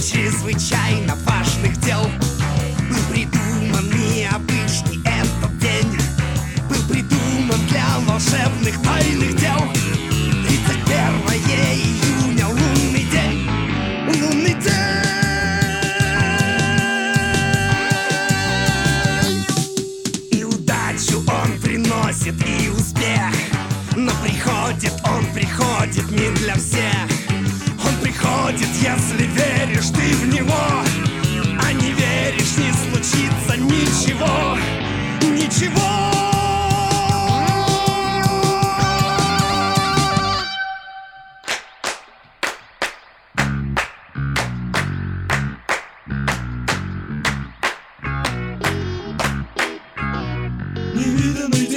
чрезвычайно важных дел. Был придуман необычный этот день, был придуман для волшебных тайных дел. 31 июня, лунный день, лунный день. И удачу он приносит, и успех, но он приходит не для всех. Он приходит, если веришь ты в него, а не веришь, не случится ничего, ничего. Невиданный день.